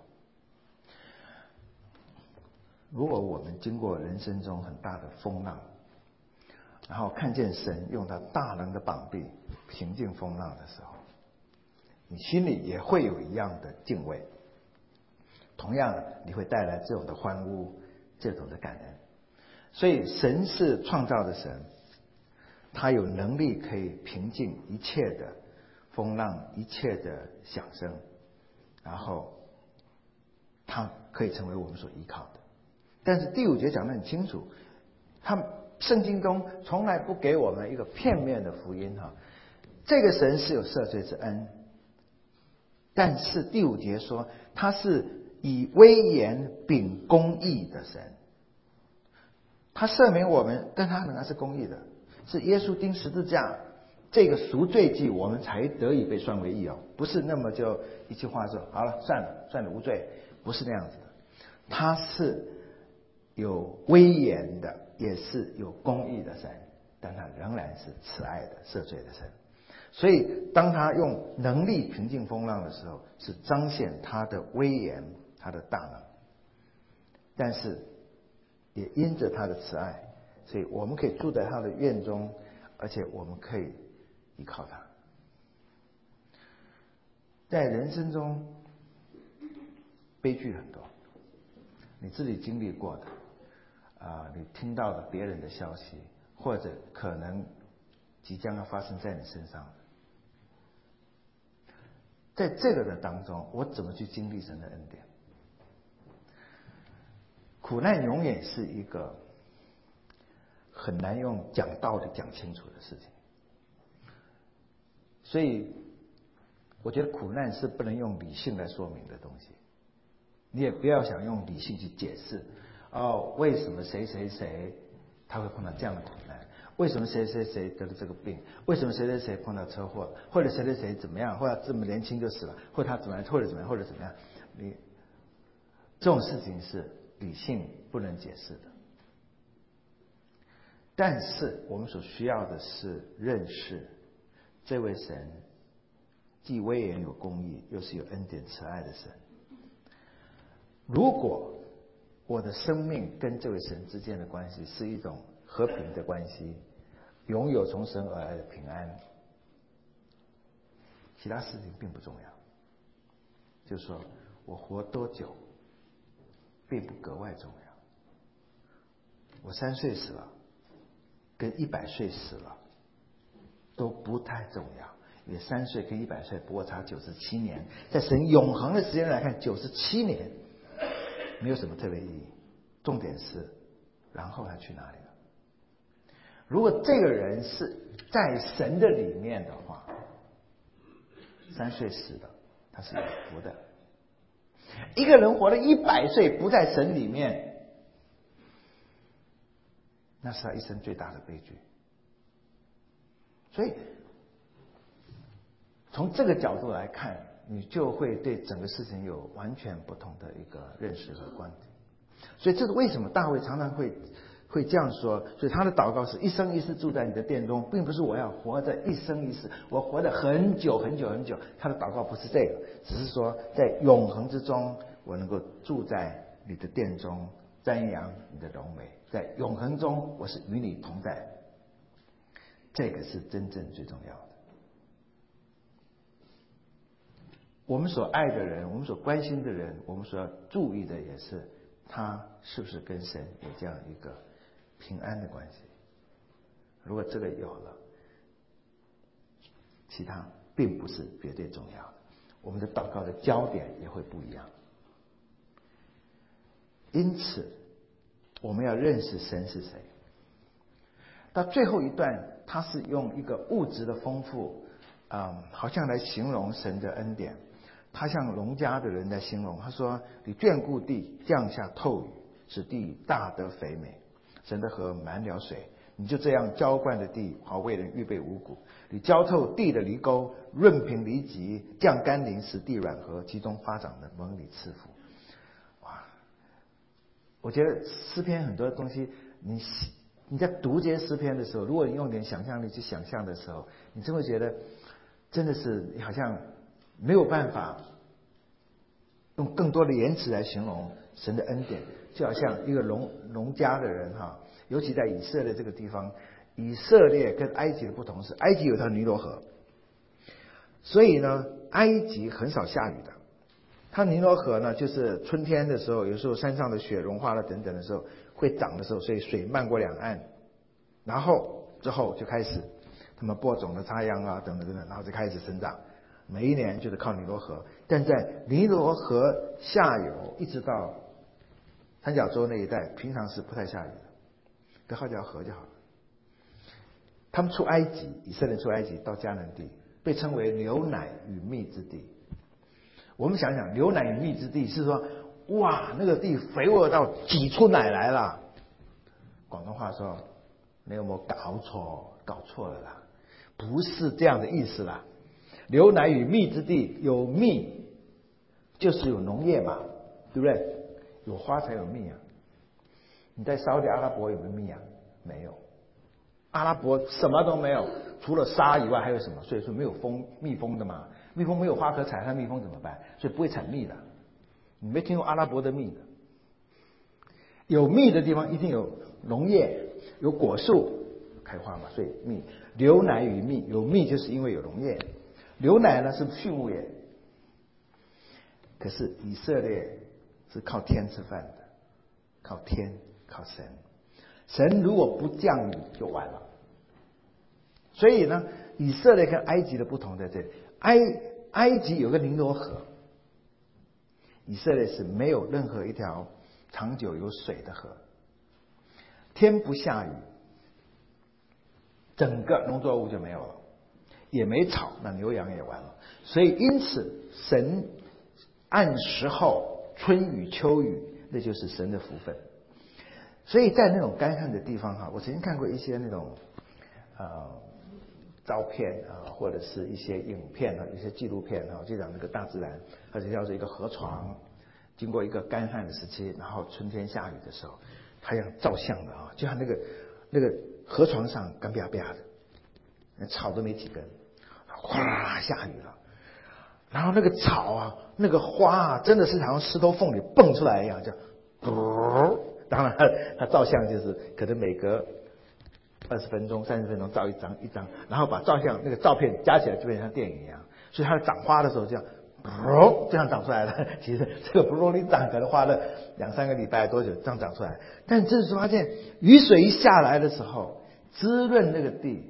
如果我们经过人生中很大的风浪，然后看见神用他大能的膀臂平静风浪的时候，你心里也会有一样的敬畏，同样的你会带来这种的欢呼，这种的感恩。所以神是创造的神，他有能力可以平静一切的风浪，一切的响声，然后他可以成为我们所依靠的。但是第五节讲得很清楚，他圣经中从来不给我们一个片面的福音哈。这个神是有赦罪之恩，但是第五节说他是以威严秉公义的神。他赦免我们，但他仍然是公义的，是耶稣钉十字架这个赎罪祭，我们才得以被算为义哦，不是那么就一句话说好了算了算了无罪，不是那样子的。他是有威严的，也是有公义的神，但他仍然是慈爱的、赦罪的神。所以当他用能力平静风浪的时候，是彰显他的威严、他的大能，但是也因着他的慈爱，所以我们可以住在他的院中，而且我们可以依靠他。在人生中悲剧很多，你自己经历过的啊、呃，你听到的别人的消息，或者可能即将要发生在你身上的，在这个的当中，我怎么去经历神的恩典？苦难永远是一个很难用讲道理讲清楚的事情，所以我觉得苦难是不能用理性来说明的东西。你也不要想用理性去解释哦，为什么谁谁谁他会碰到这样的苦难？为什么谁谁谁得了这个病？为什么谁谁谁碰到车祸？或者谁谁谁怎么样？或者这么年轻就死了？或者他怎么样？或者怎么样？或者怎么样？你这种事情是理性不能解释的。但是我们所需要的是认识这位神既威严有公义，又是有恩典慈爱的神。如果我的生命跟这位神之间的关系是一种和平的关系，拥有从神而来的平安，其他事情并不重要。就是说我活多久并不格外重要。我三岁死了跟一百岁死了都不太重要，因为三岁跟一百岁不过差九十七年，在神永恒的时间来看，九十七年没有什么特别意义。重点是然后他去哪里了？如果这个人是在神的里面的话，三岁死了他是有福的。一个人活了一百岁不在神里面，那是他一生最大的悲剧。所以从这个角度来看，你就会对整个事情有完全不同的一个认识和观点。所以这是为什么大卫常常会会这样说。所以他的祷告是一生一世住在你的殿中，并不是我要活着一生一世，我活得很久很久很久。他的祷告不是这个，只是说在永恒之中我能够住在你的殿中瞻仰你的荣美，在永恒中我是与你同在。这个是真正最重要的。我们所爱的人，我们所关心的人，我们所要注意的也是他是不是跟神有这样一个平安的关系。如果这个有了，其他并不是绝对重要的，我们的祷告的焦点也会不一样。因此我们要认识神是谁。到最后一段，他是用一个物质的丰富，嗯，好像来形容神的恩典。他像农家的人在形容，他说：“你眷顾地，降下透雨，使地大得肥美。神的河满了水，你就这样浇灌的地，好为人预备五谷。你浇透地的犁沟，润平犁脊，降甘霖，使地软和，其中发长的蒙你赐福。”哇！我觉得诗篇很多东西，你你在读这些诗篇的时候，如果你用点想象力去想象的时候，你真会觉得真的是好像没有办法用更多的言辞来形容神的恩典。就好像一个农农家的人哈，尤其在以色列这个地方，以色列跟埃及的不同是，埃及有条尼罗河，所以呢，埃及很少下雨的。它尼罗河呢，就是春天的时候，有时候山上的雪融化了等等的时候会涨的时候，所以水漫过两岸，然后之后就开始他们播种的插秧啊等等等等，然后就开始生长。每一年就是靠尼罗河，但在尼罗河下游一直到三角洲那一带，平常是不太下雨的，隔好几条河就好了。他们出埃及，以色列出埃及到迦南地，被称为流奶与蜜之地。我们想想，流奶与蜜之地是说，哇，那个地肥沃到挤出奶来了。广东话说，你有没有搞错？搞错了啦，不是这样的意思啦。流奶与蜜之地，有蜜就是有农业嘛，对不对？有花才有蜜啊。你在沙特阿拉伯有没有蜜啊？没有。阿拉伯什么都没有，除了沙以外还有什么？所以说没有蜂蜜蜂的嘛。蜜蜂没有花可采，它蜜蜂怎么办？所以不会产蜜的。你没听过阿拉伯的蜜的？有蜜的地方一定有农业，有果树开花嘛，所以蜜。流奶与蜜，有蜜就是因为有农业。流奶呢是畜牧业，可是以色列是靠天吃饭的，靠天，靠神。神如果不降雨就完了。所以呢，以色列跟埃及的不同在这里，埃埃及有个尼罗河，以色列是没有任何一条长久有水的河。天不下雨，整个农作物就没有了，也没草，那牛羊也完了。所以因此神按时候春雨秋雨，那就是神的福分。所以在那种干旱的地方哈，我曾经看过一些那种呃照片啊，或者是一些影片啊，一些纪录片啊，就讲那个大自然，或者叫做一个河床，经过一个干旱的时期，然后春天下雨的时候，它要照相的啊，就像那个那个河床上干巴巴的，草都没几根，哗下雨了，然后那个草啊，那个花啊，真的是好像石头缝里蹦出来一样，就噗。当然他照相就是可能每隔二十分钟三十分钟照一张一张，然后把照相那个照片加起来就变成像电影一样。所以它长花的时候这样噗这样长出来了。其实这个不容易长，可能花了两三个礼拜多久这样长出来，但这是发现雨水一下来的时候，滋润那个地，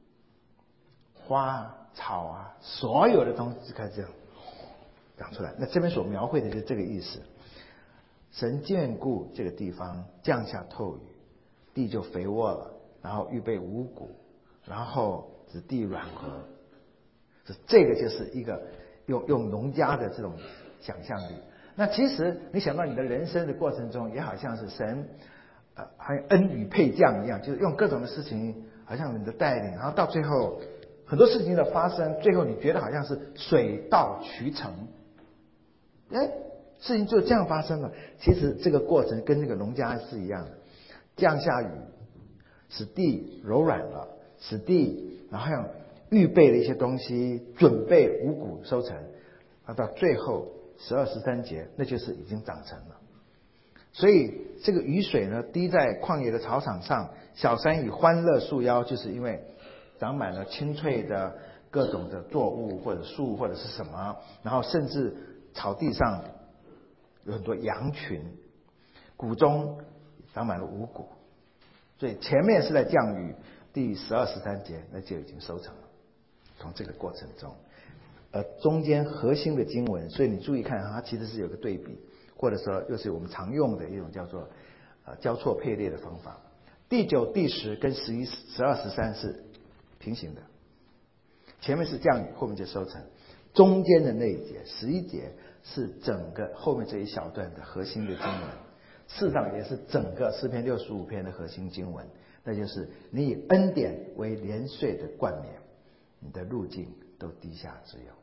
花草啊所有的东西就开始这样长出来。那这边所描绘的就是这个意思。神眷顾这个地方，降下透雨，地就肥沃了，然后预备五谷，然后使地软和。这个就是一个用用农家的这种想象力。那其实你想到你的人生的过程中，也好像是神呃，好像恩雨配降一样，就是用各种的事情，好像你的带领，然后到最后很多事情的发生，最后你觉得好像是水到渠成，哎。事情就这样发生了。其实这个过程跟那个农家是一样的，降下雨，使地柔软了，使地然后像预备了一些东西，准备五谷收成，啊，到最后十二十三节，那就是已经长成了。 所以这个雨水呢，滴在旷野的草场上，小山以欢乐束腰，就是因为长满了青翠的各种的作物或者树或者是什么，然后甚至草地上有很多羊群，谷中长满了五谷，所以前面是在降雨，第十二、十三节那就已经收成了。从这个过程中，呃，中间核心的经文，所以你注意看，它其实是有个对比，或者说又是我们常用的一种叫做呃交错配列的方法。第九、第十跟十一、十二、十三是平行的，前面是降雨，后面就收成。中间的那一节十一节是整个后面这一小段的核心的经文，事实上也是整个诗篇六十五篇的核心经文，那就是你以恩典为连岁的冠冕，你的路径都低下之有。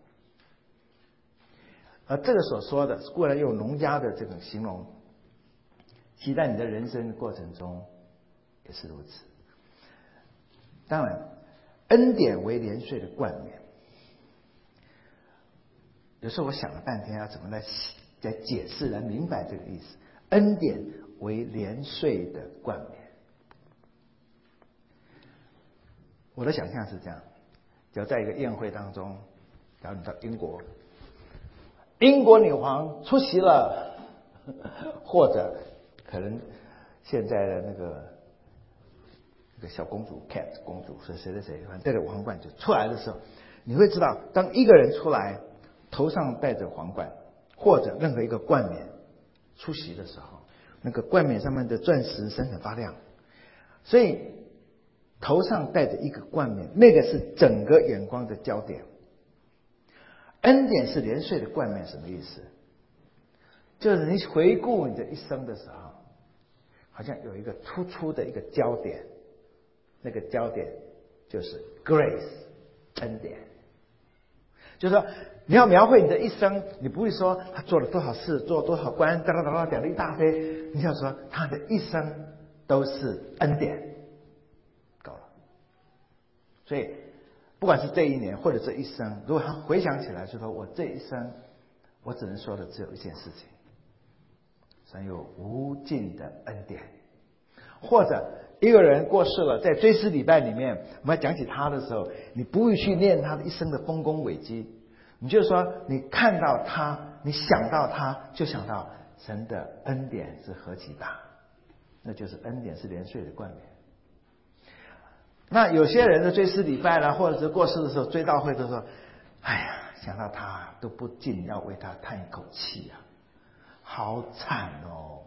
而这个所说的固然用农家的这种形容，其在你的人生过程中也是如此。当然恩典为连岁的冠冕，有时候我想了半天要怎么来来解释来明白这个意思。恩典为连岁的冠冕，我的想象是这样，只要在一个宴会当中，假如你到英国，英国女皇出席了，或者可能现在的那个那个小公主 Cat 公主是谁谁谁，反正带着皇冠就出来的时候，你会知道，当一个人出来，头上戴着皇冠或者任何一个冠冕出席的时候，那个冠冕上面的钻石闪闪发亮，所以头上戴着一个冠冕，那个是整个眼光的焦点。恩典是连岁的冠冕，什么意思？就是你回顾你的一生的时候，好像有一个突出的一个焦点，那个焦点就是 grace 恩典。就是说你要描绘你的一生，你不会说他做了多少事，做了多少官，哒哒哒哒讲了一大堆，你要说他的一生都是恩典，够了。所以不管是这一年或者这一生，如果他回想起来，就说我这一生，我只能说的只有一件事情：神有无尽的恩典。或者一个人过世了，在追思礼拜里面，我们要讲起他的时候，你不会去念他的一生的丰功伟绩，你就说你看到他，你想到他，就想到神的恩典是何其大，那就是恩典是连岁的冠冕。那有些人的追思礼拜啦，或者是过世的时候追悼会的时候，哎呀，想到他都不禁要为他叹一口气啊，好惨哦，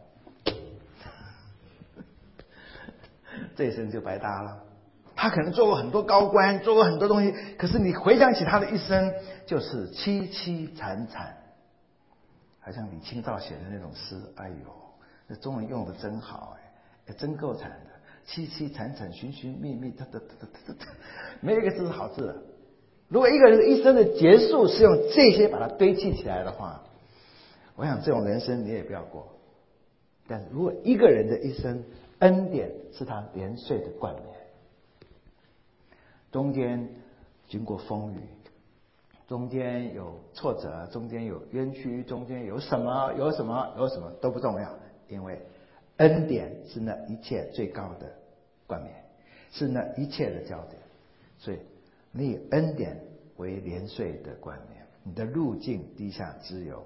这一生就白搭了。他可能做过很多高官，做过很多东西，可是你回想起他的一生，就是凄凄惨惨，好像李清照写的那种诗，哎呦，那中文用的真好，哎，真够惨的。凄凄惨惨，寻寻觅觅，哒哒哒哒哒，没有一个字是好字的。如果一个人的一生的结束是用这些把它堆砌起来的话，我想这种人生你也不要过。但是如果一个人的一生，恩典是他连岁的冠冕，中间经过风雨，中间有挫折，中间有冤屈，中间有什么有什么有什么都不重要，因为恩典是那一切最高的冠冕，是那一切的焦点。所以你以恩典为连岁的冠冕，你的路径低下之有。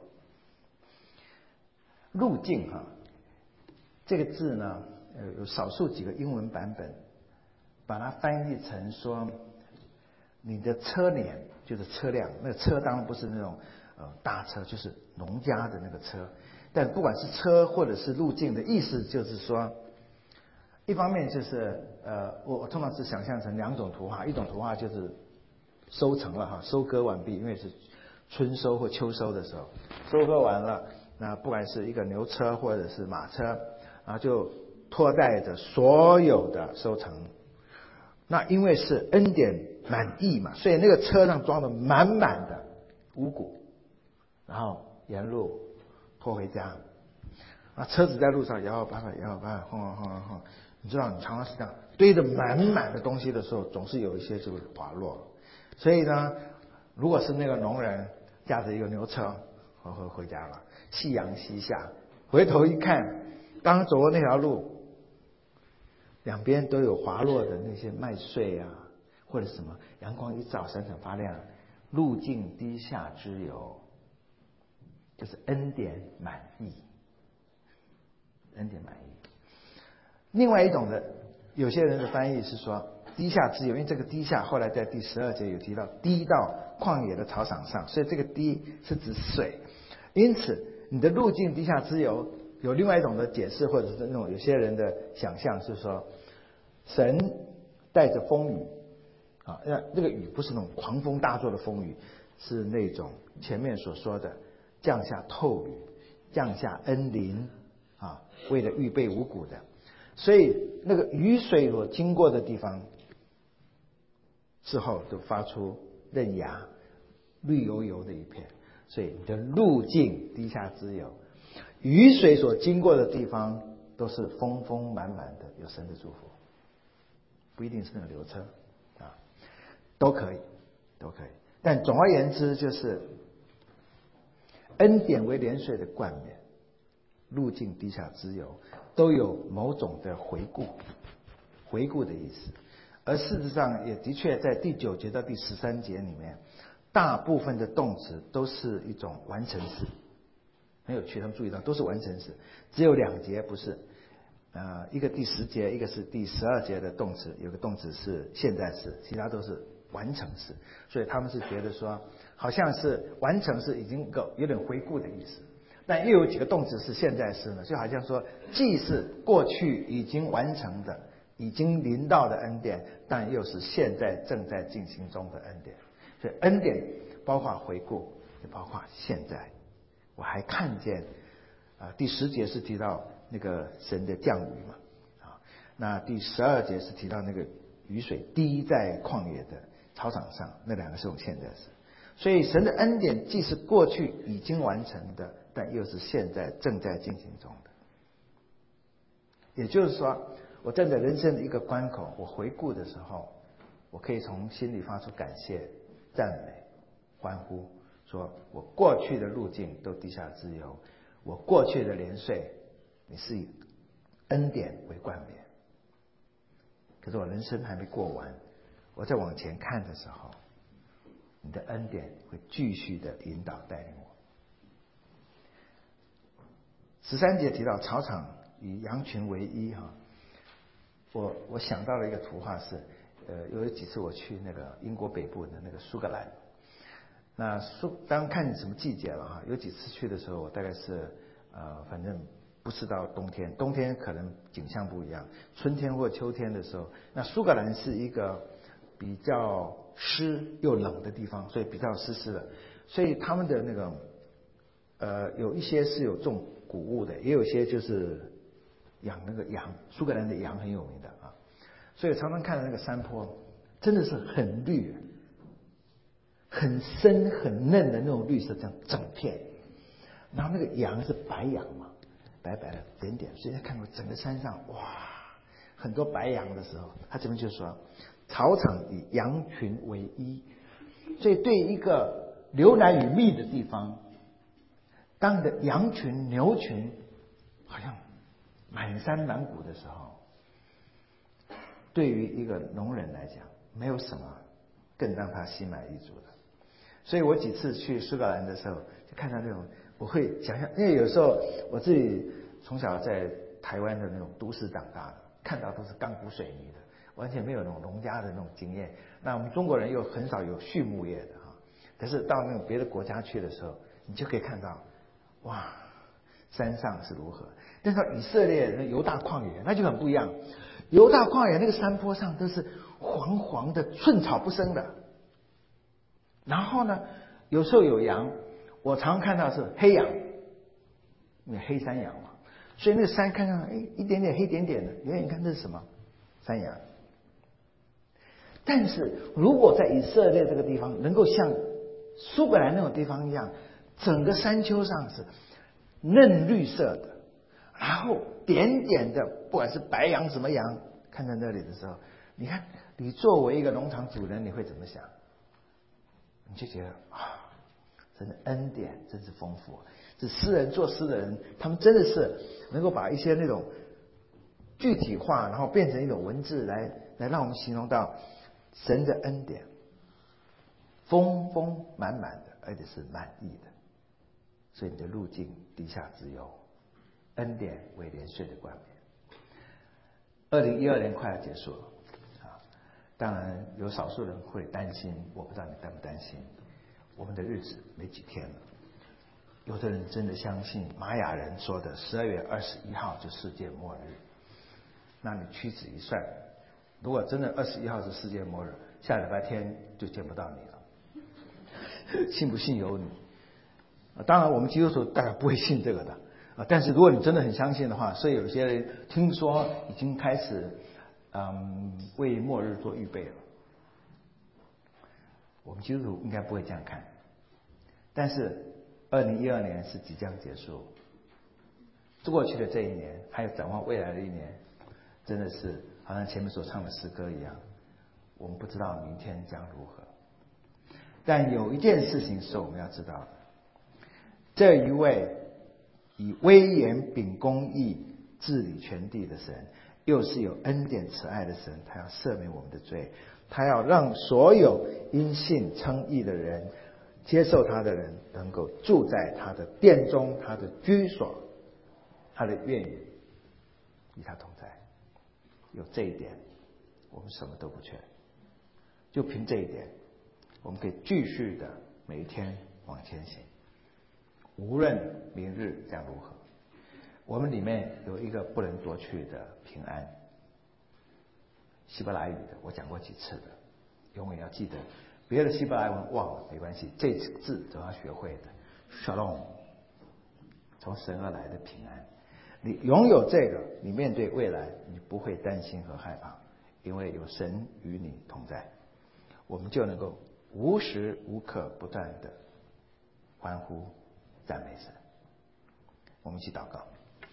路径哈，这个字呢，有少数几个英文版本把它翻译成说，你的车辇就是车辆，那个车当然不是那种呃大车，就是农家的那个车。但不管是车或者是路径的意思，就是说，一方面就是呃，我我通常是想象成两种图画，一种图画就是收成了哈，收割完毕，因为是春收或秋收的时候，收割完了，那不管是一个牛车或者是马车，然后就拖带着所有的收成。那因为是恩典满溢嘛，所以那个车上装的满满的五谷，然后沿路拖回家。啊，车子在路上摇摇摆摆，摇摇摆摆，晃晃晃晃。你知道，你常常是这样堆着满满的东西的时候，总是有一些就会滑落。所以呢，如果是那个农人驾着一个牛车回回回家了，夕阳西下，回头一看， 刚刚走过那条路，两边都有滑落的那些麦穗啊，或者什么，阳光一照，闪闪发亮，路径低下之由，就是恩典满溢，恩典满溢。另外一种的，有些人的翻译是说低下之由，因为这个低下后来在第十二节有提到，低到旷野的草场上，所以这个低是指水。因此你的路径低下之由，有另外一种的解释，或者是那种有些人的想象是说，神带着风雨啊，那这个雨不是那种狂风大作的风雨，是那种前面所说的降下透雨，降下恩淋啊，为了预备五谷的。所以那个雨水所经过的地方，之后都发出嫩芽，绿油油的一片。所以你的路径低下之由，雨水所经过的地方都是丰丰满满的，有神的祝福，不一定是那个牛车啊，都可以，都可以。但总而言之，就是恩典为连续的冠冕，路径低下之由，都有某种的回顾，回顾的意思。而事实上也的确在第九节到第十三节里面，大部分的动词都是一种完成式，很有趣，他们注意到都是完成式，只有两节不是，呃，一个第十节，一个是第十二节的动词，有个动词是现在式，其他都是完成式，所以他们是觉得说，好像是完成式已经够有点回顾的意思，但又有几个动词是现在式呢，就好像说，既是过去已经完成的、已经临到的恩典，但又是现在正在进行中的恩典。所以恩典包括回顾，也包括现在。我还看见啊，第十节是提到那个神的降雨嘛，啊，那第十二节是提到那个雨水滴在旷野的草场上，那两个是用现在时。所以神的恩典既是过去已经完成的，但又是现在正在进行中的。也就是说，我站在人生的一个关口，我回顾的时候，我可以从心里发出感谢、赞美、欢呼，说我过去的路径都低下之由，我过去的年岁，你是以恩典为冠冕。可是我人生还没过完，我再往前看的时候，你的恩典会继续的引导带领我。十三节提到草场与羊群为一哈，我我想到了一个图画是，呃，有几次我去那个英国北部的那个苏格兰，那苏当然看什么季节了哈，有几次去的时候，我大概是呃，反正不是到冬天，冬天可能景象不一样，春天或秋天的时候，那苏格兰是一个比较湿又冷的地方，所以比较湿湿的，所以他们的那个呃，有一些是有种谷物的，也有一些就是养那个羊，苏格兰的羊很有名的啊，所以常常看到那个山坡真的是很绿，很深很嫩的那种绿色，这样整片，然后那个羊是白羊嘛，白白的点点，所以他看到整个山上哇很多白羊的时候，他这边就说草场与羊群为一，所以对一个流奶与蜜的地方，当你的羊群牛群好像满山满谷的时候，对于一个农人来讲，没有什么更让他心满意足的。所以我几次去苏格兰的时候，就看到那种，我会想象，因为有时候我自己从小在台湾的那种都市长大的，看到都是钢骨水泥的，完全没有那种农家的那种经验。那我们中国人又很少有畜牧业的哈，可是到那种别的国家去的时候，你就可以看到，哇，山上是如何。但是到以色列那犹大旷野那就很不一样，犹大旷野那个山坡上都是黄黄的，寸草不生的。然后呢，有时候有羊，我常看到是黑羊，因为黑山羊嘛，所以那个山看上哎一点点黑点点的，远远看这是什么？山羊。但是如果在以色列这个地方能够像苏格兰那种地方一样，整个山丘上是嫩绿色的，然后点点的，不管是白羊什么羊，看在那里的时候，你看你作为一个农场主人，你会怎么想？你就觉得啊， 神的恩典真是丰富。这诗人作诗的人，他们真的是能够把一些那种具体化，然后变成一种文字来来让我们形容到神的恩典，丰丰满满的，而且是满意的。所以你的路径低下之忧，恩典为连续的冠冕。二零一二年快要结束了啊，当然有少数人会担心，我不知道你担不担心，我们的日子没几天了。有的人真的相信玛雅人说的十二月二十一号就世界末日，那你屈指一算，如果真的二十一号是世界末日，下礼拜天就见不到你了，信不信由你。当然我们基督徒大概不会信这个的啊，但是如果你真的很相信的话，所以有些人听说已经开始嗯为末日做预备了。我们基督徒应该不会这样看，但是二零一二年是即将结束，过去的这一年还有展望未来的一年，真的是好像前面所唱的诗歌一样，我们不知道明天将如何。但有一件事情是我们要知道的，这一位以威严秉公义治理全地的神，又是有恩典慈爱的神，他要赦免我们的罪，他要让所有因信称义的人，接受他的人能够住在他的殿中，他的居所，他的院宇，与他同在。有这一点，我们什么都不缺。就凭这一点，我们可以继续的每一天往前行，无论明日将如何。我们里面有一个不能夺去的平安，希伯来语的，我讲过几次的，永远要记得。别的希伯来文忘了没关系，这个字总要学会的。Shalom， 从神而来的平安。你拥有这个，你面对未来，你不会担心和害怕，因为有神与你同在，我们就能够无时无刻不断的欢呼赞美神。我们一起祷告。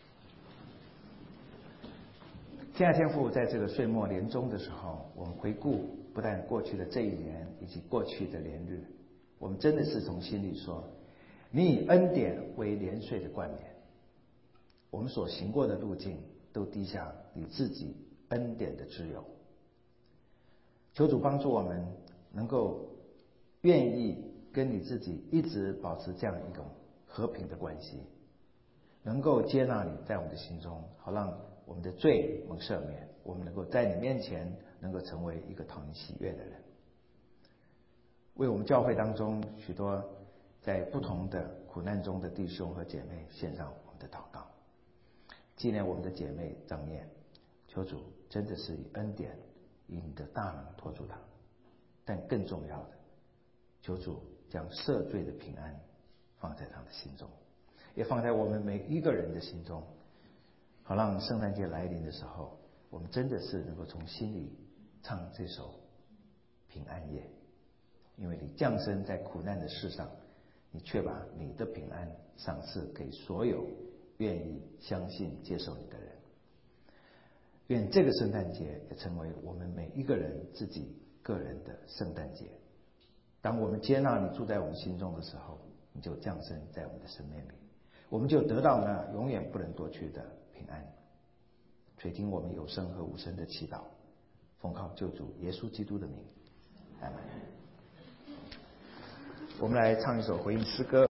天父天父，在这个岁末年终的时候，我们回顾不但过去的这一年以及过去的年日，我们真的是从心里说，你以恩典为年岁的冠冕，我们所行过的路径都滴下你自己恩典的脂油。求主帮助我们能够愿意跟你自己一直保持这样一种和平的关系，能够接纳你在我们的心中，好让我们的罪蒙赦免，我们能够在你面前能够成为一个讨你喜悦的人。为我们教会当中许多在不同的苦难中的弟兄和姐妹献上我们的祷告，纪念我们的姐妹张念，求主真的是以恩典以你的大能托住他，但更重要的，求主将赦罪的平安放在他的心中，也放在我们每一个人的心中，好让圣诞节来临的时候，我们真的是能够从心里唱这首平安夜。因为你降生在苦难的世上，你却把你的平安赏赐给所有愿意相信接受你的人。愿这个圣诞节也成为我们每一个人自己个人的圣诞节。当我们接纳你住在我们心中的时候，你就降生在我们的生命里，我们就得到那永远不能夺去的平安。垂听我们有声和无声的祈祷，奉靠救主耶稣基督的名，阿们。我们来唱一首回应诗歌。